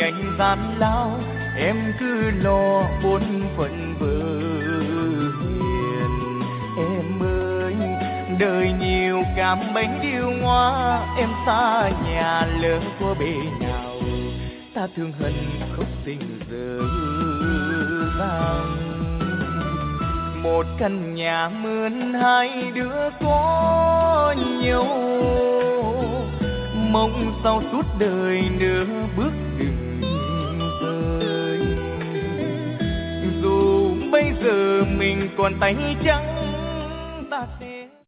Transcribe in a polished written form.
anh gian lao, em cứ lo bốn phận vợ hiền. Em ơi, đời nhiều cảm bánh điêu ngoa, em xa nhà lỡ có bể nào, ta thương hận khóc tình dở dang. Một căn nhà mướn hai đứa có nhau, mong sau suốt đời nữa bước đừng rơi. Dù bây giờ mình còn tay trắng, ta sẽ